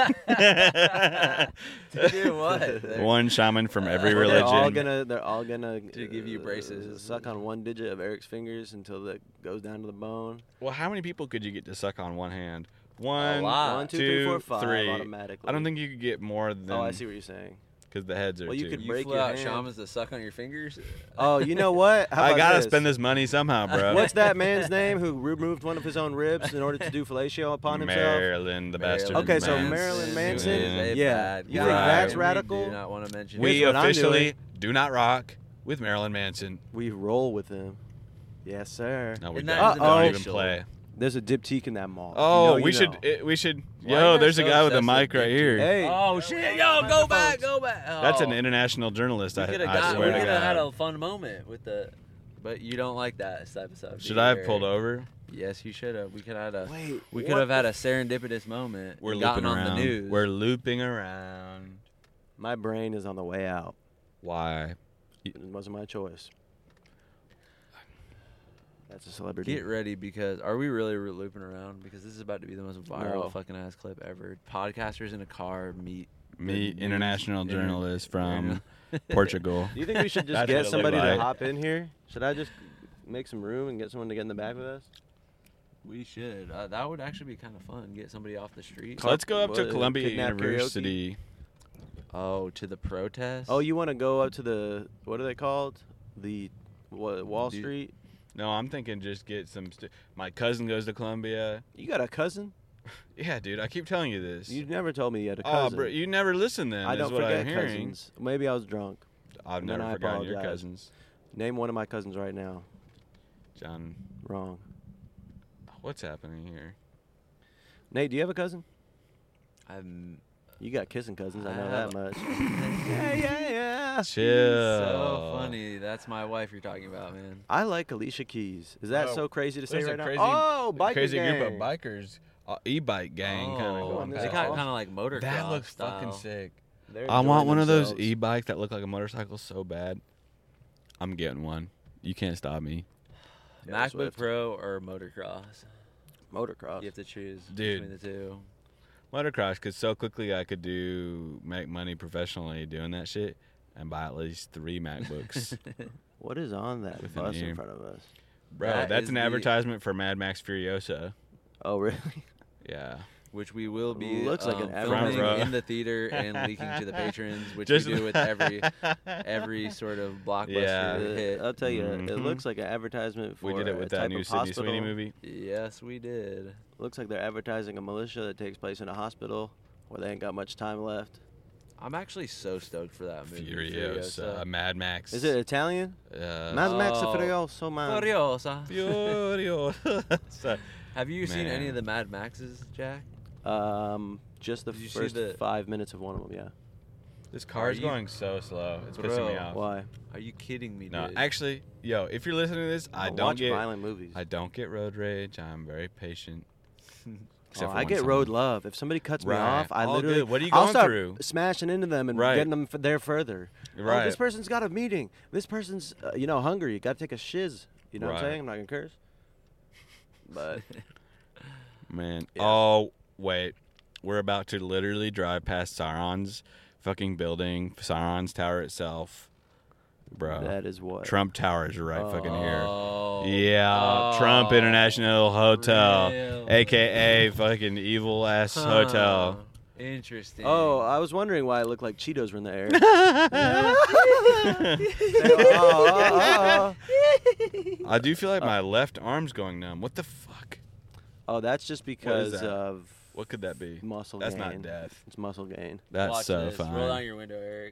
To do what? One shaman from every They're religion. all gonna To give you braces. suck on one digit of Eric's fingers until it goes down to the bone. Well, how many people could you get to suck on one hand? One, lot. 1, 2, 3, 4, 5 three. automatically. I don't think you could get more than. Oh, I see what you're saying. because the heads are Well, you too. could You break flew your out hand. shamans to suck on your fingers? Oh, you know what? How I about gotta this? spend this money somehow, bro. What's that man's name who removed one of his own ribs in order to do fellatio upon himself? Marilyn, the bastard. Okay, so Manson. Marilyn Manson? is a Yeah. bad You think guy. that's We radical? do not want to mention We Here's what I'm officially doing. do not rock with Marilyn Manson. We roll with him. Yes, sir. No, we And don't. that is We don't even official. play. There's a diptyque in that mall. If you Oh, know, you we should. know. We should. Why you Yo, guys there's a so guy with a obsessed mic with right Big here. Hey. Oh shit! Yo, go back, go back. Oh. That's an international journalist. We I could have I swear to had God. a fun moment with the. But you don't like that type of stuff. Should I have pulled over? Yes, you should have. We could have had a. Wait, We what could have had the a serendipitous moment. We're and gotten looping on around. the news. We're looping around. My brain is on the way out. Why? It wasn't my choice. That's a celebrity. Get ready because are we really looping around? Because this is about to be the most viral No. fucking ass clip ever. Podcasters in a car meet Meet the international news- journalist from interna- Portugal. Do you think we should just That's get what it somebody looked to like. hop in here? Should I just make some room and get someone to get in the back with us? We should. That would actually be kind of fun. Get somebody off the street. So let's go up to What, Columbia kidnap karaoke? University. Oh, to the protest. Oh, you want to go up to the, what are they called? Wall Dude. Street? No, I'm thinking just get some. My cousin goes to Columbia. You got a cousin? Yeah, dude, I keep telling you this. You never told me you had a Oh, cousin. bro, you never listen then. I is don't what forget I'm hearing. cousins. Maybe I was drunk. I've And then never I forgotten your apologize. cousins. Name one of my cousins right now. John, Wrong. what's happening here? Nate, do you have a cousin? I'm You got kissing cousins. I I know have- that much. yeah. Chill. so funny. That's my wife you're talking about, man. I like Alicia Keys. Is that Oh, so crazy to say there's a right crazy- now? Oh, biker Crazy gang. group of bikers, e-bike gang kind of Oh, going this they is past. got awesome. kind of like motocross That looks style. fucking sick. They're I want enjoying one of those themselves. e-bikes that look like a motorcycle so bad. I'm getting one. You can't stop me. Taylor MacBook Swift. Pro or motocross. Motocross. You have to choose Dude. between the two. Motocross, because so quickly I could make money professionally doing that shit and buy at least 3 MacBooks. What is on that With an bus ear. in front of us? Bro, That that's is an the- advertisement for Mad Max Furiosa. Oh, really? Yeah. Which we will be Looks like an filming advertisement. in the theater and leaking to the patrons, which Just- we do with every sort of blockbuster Yeah. hit. I'll tell you, it Mhm. looks like an advertisement for We did it a with type that new of Sydney hospital. Sweeney movie. Yes, we did. Looks like they're advertising a militia that takes place in a hospital where they ain't got much time left. I'm actually so stoked for that movie. Furiosa. Mad Max. Is it Italian? Uh, Mad Max Oh. Furioso, man. Furiosa. Furiosa. Have you seen any Man. of the Mad Maxes, Jack? Just the Did you see first the- 5 minutes of one of them, yeah. This car's you- going so slow. It's pissing me Bro. off. Why? Are you kidding me, No, dude? actually, yo, if you're listening to this, I don't don't watch get violent movies. I don't get road rage. I'm very patient. Except for I when get someone- road love. If somebody cuts me Right. off, I All literally good. What are you I'll going start through? smashing into them and Right. getting them there further. Right. Oh, this person's got a meeting. This person's hungry. You got to take a shiz. You know what I'm Right. saying? I'm not gonna curse. But Man. Yeah. Oh, wait. We're about to literally drive past Sauron's fucking building, Sauron's tower itself. Bro. that is what. Trump Tower is right fucking here. Oh. Yeah, Oh, Trump International Hotel, really? aka fucking evil ass hotel. Huh. Interesting. Oh, I was wondering why it looked like Cheetos were in the air. I do feel like my left arm's going numb. What the fuck? Oh, that's just because that? of What could that be? muscle That's gain. not death. It's muscle gain. That's Watch so this. fine. Roll down your window, Eric.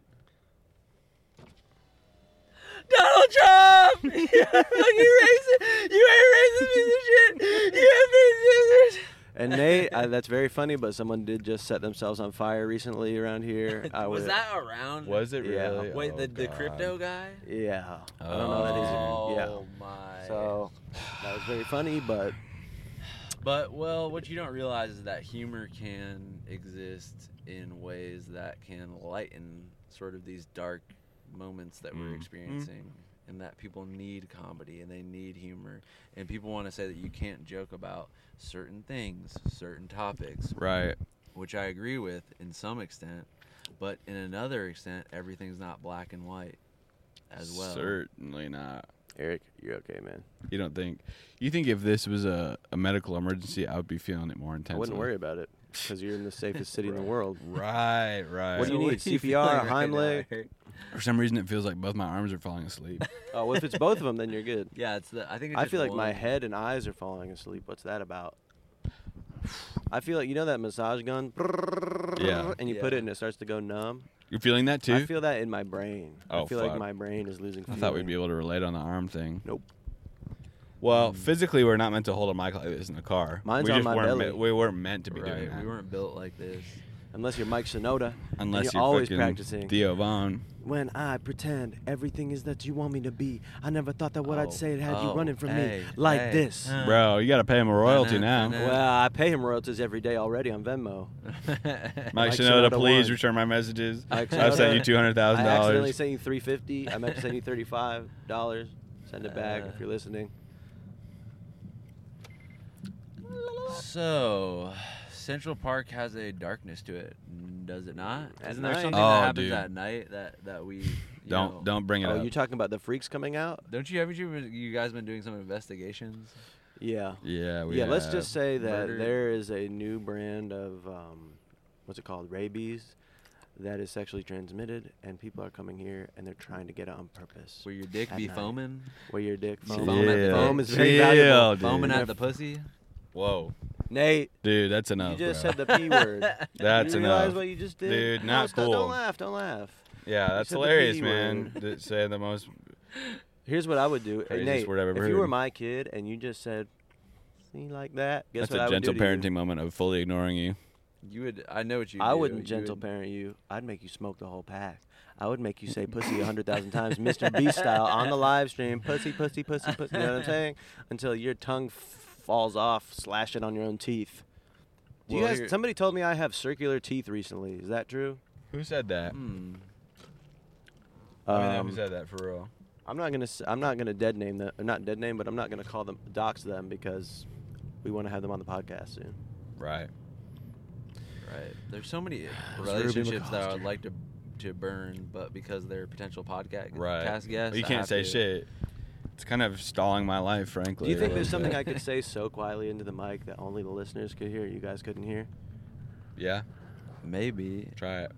Donald Trump! You fucking racist! You ain't racist piece of shit! You ain't racist! And Nate, that's very funny, but someone did just set themselves on fire recently around here. I Was would, that around? Was it Yeah. really? Wait, Oh, the God. crypto guy? Yeah. I don't know that he's. Yeah. Oh my. So that was very funny, but But well, what you don't realize is that humor can exist in ways that can lighten sort of these dark moments that we're Mm. experiencing, and that people need comedy and they need humor, and people want to say that you can't joke about certain things, certain topics, Right. which I agree with in some extent, but in another extent, everything's not black and white as well. Certainly not. Eric, you're okay, man. You don't think? You think if this was a medical emergency, I would be feeling it more I intensely? wouldn't worry about it. because you're in the safest city in the world. Right, right. What do you need? CPR, Heimlich? For some reason, it feels like both my arms are falling asleep. Oh, well, if it's both of them, then you're good. Yeah, I think it's I just feel like my one. head and eyes are falling asleep. What's that about? I feel like, you know that massage gun? Yeah. And you put it and it starts to go numb. You're feeling that too? I feel that in my brain. Oh, I feel like fuck. my brain is losing I feeling. thought we'd be able to relate on the arm thing. Nope. Well, physically, we're not meant to hold a mic like this in the car. Mine's we on just my weren't belly. We weren't meant to be Right, doing that. we weren't built like this. Unless you're Mike Shinoda. Unless and you're always fucking practicing. Theo Vaughn. When I pretend everything is that you want me to be, I never thought that what I'd say had you Oh, running from hey, me like hey. this. Bro, you got to pay him a royalty now. Well, I pay him royalties every day already on Venmo. Mike Mike Shinoda, Shinoda please won. return my messages. Mike I've sent you Shinoda, I accidentally $200,000. sent you $350. I meant to send you $35. Send it back if you're listening. So, Central Park has a darkness to it, does it not? At Isn't there night. something Oh, that happens dude. at night that we Don't bring it Oh, up. you talking about the freaks coming out? Don't you haven't you guys been doing some investigations? Yeah. Yeah, we Yeah, let's have. just say that Murder. there is a new brand of, what's it called, rabies, that is sexually transmitted, and people are coming here and they're trying to get it on purpose. Where your dick At be night. foaming? Where your dick Chill. foam. Foam at the Foam dick. is very Chill, valuable. dude. Foaming at the pussy? Whoa. Nate, Dude, that's enough, you just bro. said the P word. That's you realize enough. what you just did? Dude, No, not stop, cool. Don't laugh, don't laugh. Yeah, that's said the hilarious, P man. word. To say the most... Here's what I would do. Hey, Craziest Nate, word I've ever if you were heard. my kid and you just said, see, like that, guess That's what a I would gentle do to you? parenting moment of fully ignoring you. You would. I know what you. I do. wouldn't You gentle would- parent you. I'd make you smoke the whole pack. I would make you say pussy 100,000 times, Mr. Beast style, on the live stream. Pussy, pussy, pussy, pussy. You know what I'm saying? Until your tongue falls off, slash it on your own teeth. Do you Well, guys? here- Somebody told me I have circular teeth recently. Is that true? Who said that? Hmm. I mean, who said that for real? I'm not gonna. I'm not gonna dead name them. Not dead name, but I'm not gonna call them dox them because we want to have them on the podcast soon. Right. Right. There's so many Ruby relationships that I would McCosker. like to burn, but because they're potential podcast Right. cast guests, You I can't have say to- shit. It's kind of stalling my life, frankly. Do you think a there's little something bit. I could say so quietly into the mic that only the listeners could hear, you guys couldn't hear? Yeah? Maybe. Try it.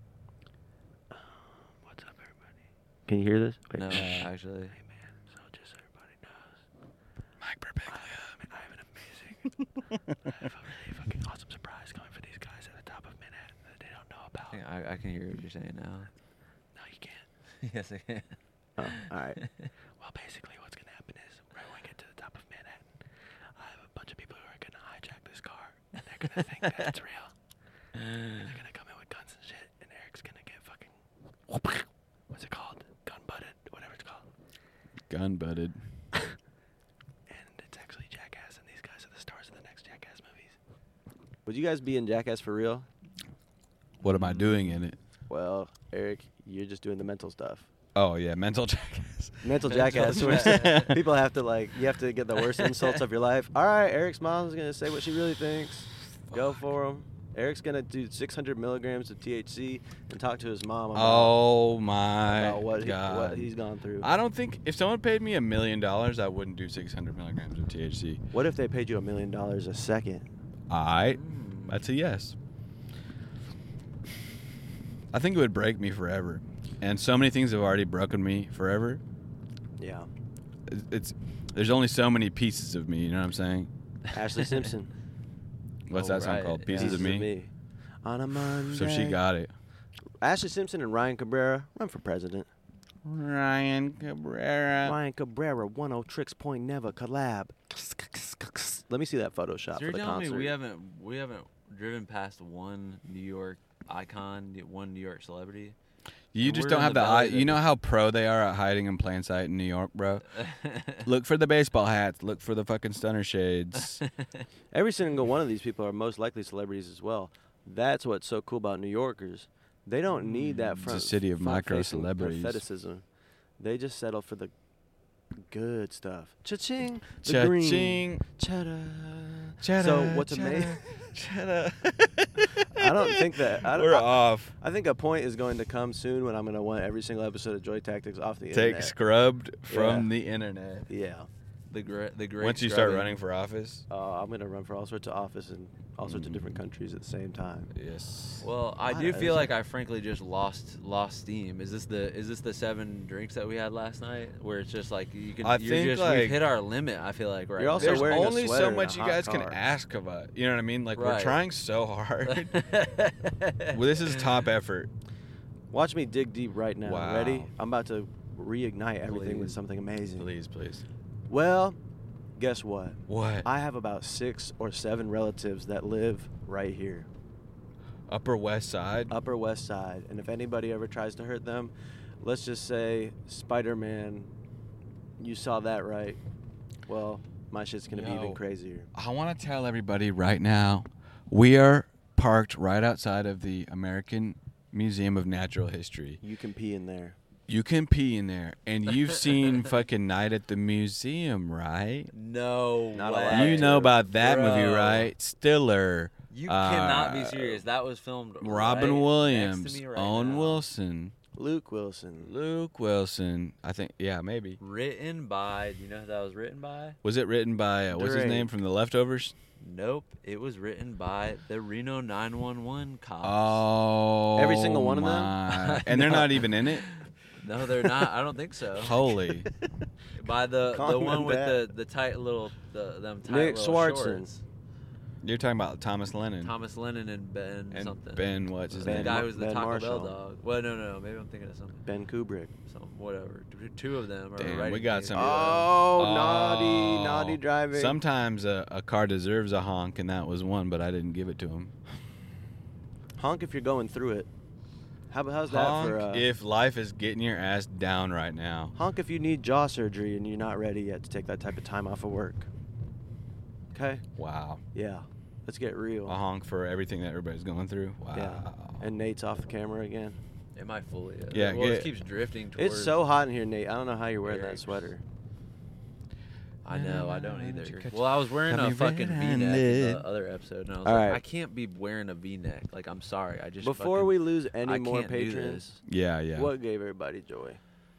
What's up, everybody? Can you hear this? Wait. No, actually. Hey, man. So just so everybody knows, Mike Birbiglia. I have an amazing, I have a really fucking awesome surprise coming for these guys at the top of Manhattan that they don't know about. I can hear what you're saying now. No, you can't. Yes, I can. Oh, all right. Well, basically, what's gonna happen is right when we get to the top of Manhattan, I have a bunch of people who are gonna hijack this car, and they're gonna think that it's real. And they're gonna come in with guns and shit, and Eric's gonna get fucking what's it called? Gun butted, whatever it's called. Gun butted. And it's actually Jackass, and these guys are the stars of the next Jackass movies. Would you guys be in Jackass for real? What am I doing in it? Well, Eric, you're just doing the mental stuff. Oh, yeah, mental jackass. Mental Mental Jackass. Where jackass. people have to you have to get the worst insults of your life. All right, Eric's mom's gonna say what she really thinks. Go for him. Eric's gonna do 600 milligrams of THC and talk to his mom about, Oh, my about what God. he's gone through. I don't think... If someone paid me $1 million, I wouldn't do 600 milligrams of THC. What if they paid you $1 million a second? Alright. That's a yes. I think it would break me forever. And so many things have already broken me forever. Yeah. There's only so many pieces of me, you know what I'm saying? Ashley Simpson. What's Oh, that song right. called? Pieces of me? On a Monday. So she got it. Ashley Simpson and Ryan Cabrera run for president. Ryan Cabrera. Ryan Cabrera, 10 Tricks Point Never collab. Let me see that Photoshop So for you're the telling concert. me we haven't driven past one New York icon, one New York celebrity? You And just we're don't in have the the eye. belly You of know it. how pro they are at hiding in plain sight in New York, bro? Look for the baseball hats. Look for the fucking stunner shades. Every single one of these people are most likely celebrities as well. That's what's so cool about New Yorkers. They don't need that It's a front. city of front-facing micro-celebrities. patheticism. They just settle for the good stuff. Cha-ching. The green. Cha-ching. Cha-da. Cheddar, So what's amazing? I don't think that. We're off. I think a point is going to come soon when I'm going to want every single episode of Joy Tactics off the Take internet. scrubbed from Yeah. the internet. Yeah. The great. Once you start running for office. I'm gonna run for all sorts of office in all sorts of different countries at the same time. Yes. Well, I Why do does feel it? like I frankly just lost steam. Is this the 7 drinks that we had last night, where it's just like you can? I you're think, just like- we've hit our limit. I feel like right. You're now. also There's wearing a only sweater so in a much you hot guys can car. ask of us. You know what I mean? Like we're Right. trying so hard. Well, this is top effort. Watch me dig deep right now. Wow. Ready? I'm about to reignite everything with Please. something amazing. Please, please. Well, guess what? What? I have about 6 or 7 relatives that live right here, Upper West Side. Upper West Side. And if anybody ever tries to hurt them, let's just say Spider-Man, you saw that right. Well, my shit's going to be even Yo. crazier. I want to tell everybody right now, we are parked right outside of the American Museum of Natural History. You can pee in there. You can pee in there, and you've seen fucking Night at the Museum, right? No Not way. allowed You to. know about that movie, Bro. right? Stiller. You cannot be Uh, serious. That was filmed. Robin right Williams, next to me right Owen now. Wilson, Luke Wilson. Luke Wilson. I think, yeah, maybe. Written by. Do you know who that was written by? Was it written by what's his Drake. name from The Leftovers? Nope. It was written by the Reno 911 cops. Oh, Every single one of them? my. And they're not even in it. No, they're not. I don't think so. Holy. By the Calm one them with down. the tight little them tight Nick little Swartzen. shorts. You're talking about Thomas Lennon. Thomas Lennon and Ben and something. Ben, what's his the name? guy who was the Ben Taco Marshall. Bell dog. Well, no, maybe I'm thinking of something. Ben Kubrick. Some whatever. Two of them are Damn, writing we got things. some- Oh, Oh. naughty driving. Sometimes a car deserves a honk, and that was one, but I didn't give it to him. Honk if you're going through it. How's Honk that for if life is getting your ass down right now. honk if you need jaw surgery and you're not ready yet to take that type of time off of work. Okay? Wow. Yeah. Let's get real. A honk for everything that everybody's going through. Wow. Yeah. And Nate's off the camera again. Am I fully? Yeah, Well, get- it keeps drifting towards. It's so hot in here, Nate. I don't know how you're wearing that Eric's. sweater. I know. I don't either. Got Well, I was wearing got a me fucking V-neck in red-handed. the other episode, and I was All like, right. I can't be wearing a V-neck. Like, I'm sorry. I just Before fucking- we lose any I more can't do patrons, this. Yeah. what gave everybody joy?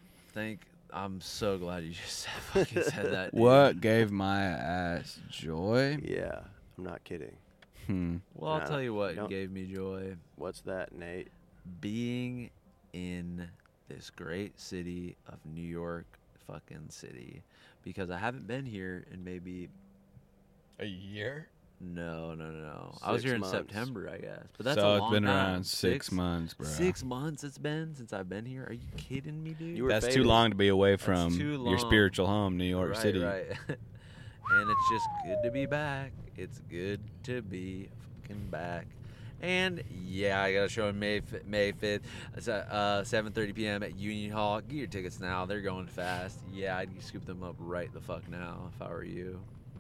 I'm so glad you just fucking said that. dude. What gave my ass joy? Yeah. I'm not kidding. Well, I'll Nah, tell you what don't- gave me joy. What's that, Nate? Being in this great city of New York fucking City. Because I haven't been here in maybe A year? no. I was 6 here in months. September, I guess. But that's So a it's long been time. around 6 months, bro. 6 months it's been since I've been here. Are you kidding me, dude? You were That's too faded. long to be away from too your long. spiritual home, New York right, City. Right. And it's just good to be back. It's good to be fucking back. And yeah, I got a show on May 5th. It's at 7:30 p.m. at Union Hall. Get your tickets now. They're going fast. Yeah, I'd scoop them up right the fuck now if I were you.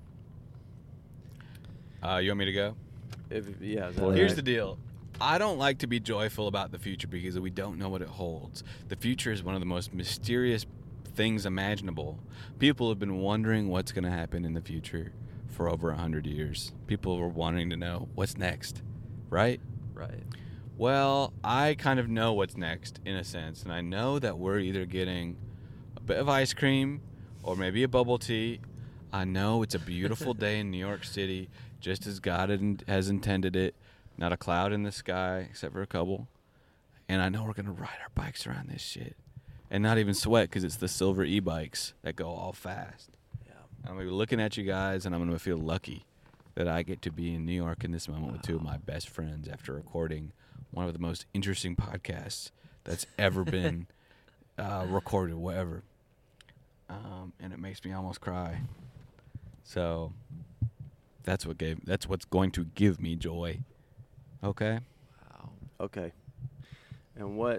You want me to go? Is that Here's alright? the deal. I don't like to be joyful about the future because we don't know what it holds. The future is one of the most mysterious things imaginable. People have been wondering what's going to happen in the future for over 100 years. People were wanting to know what's next, right? Right. Well, I kind of know what's next in a sense, and I know that we're either getting a bit of ice cream or maybe a bubble tea. I know it's a beautiful day in New York City, just as God has intended it. Not a cloud in the sky except for a couple. And I know we're going to ride our bikes around this shit and not even sweat because it's the silver e-bikes that go all fast. Yeah. I'm going to be looking at you guys, and I'm going to feel lucky that I get to be in New York in this moment with two of my best friends after recording one of the most interesting podcasts that's ever been recorded, whatever. And it makes me almost cry. So that's what's going to give me joy. Okay? Wow. Okay. And what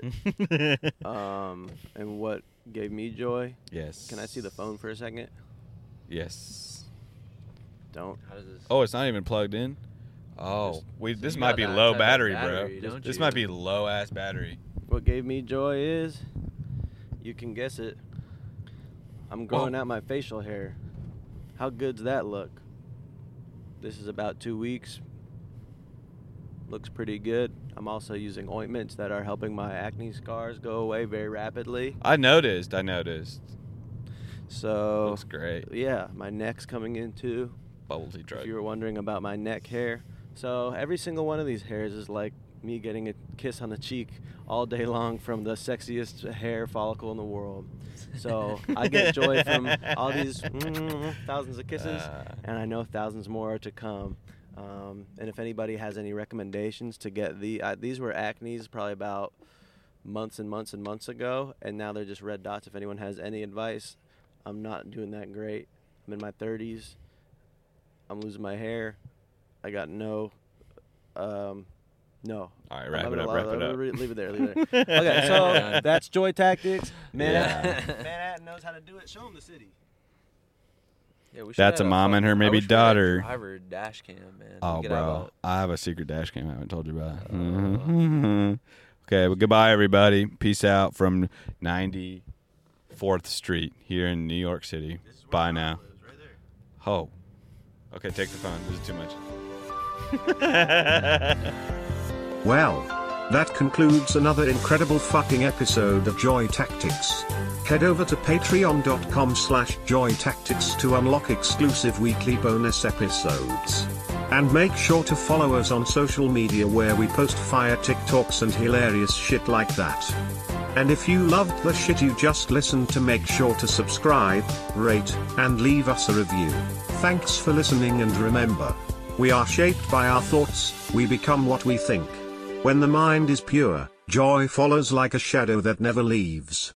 and what gave me joy? Yes. Can I see the phone for a second? Yes. Don't. How does this? Oh, it's not even plugged in? Oh, this you might got be that low type of battery, battery, bro. don't This you? might be low ass battery. What gave me joy is, you can guess it. I'm growing Oh. out my facial hair. How good's that look? This is about 2 weeks. Looks pretty good. I'm also using ointments that are helping my acne scars go away very rapidly. I noticed. So Looks great. yeah, my neck's coming in too. Bubble tea If drug. you were wondering about my neck hair, so every single one of these hairs is like me getting a kiss on the cheek all day long from the sexiest hair follicle in the world. So I get joy from all these thousands of kisses, and I know thousands more are to come. And if anybody has any recommendations to get these were acnes probably about months and months and months ago, and now they're just red dots. If anyone has any advice, I'm not doing that great. I'm in my 30s. I'm losing my hair. I got no. All right, wrap it up. Leave it there. Okay, so that's Joy Tactics. Manhattan knows how to do it. Show them the city. Yeah, we should That's have a mom and her I maybe wish we had a daughter. driver dash cam, man. Oh, We could have bro. I have a secret dash cam I haven't told you about. Okay, well, goodbye, everybody. Peace out from 94th Street here in New York City. Bye now. Oh. Okay, take the phone. This is too much. Well, that concludes another incredible fucking episode of Joy Tactics. Head over to patreon.com/joytactics to unlock exclusive weekly bonus episodes. And make sure to follow us on social media where we post fire TikToks and hilarious shit like that. And if you loved the shit you just listened to, make sure to subscribe, rate, and leave us a review. Thanks for listening, and remember, we are shaped by our thoughts, we become what we think. When the mind is pure, joy follows like a shadow that never leaves.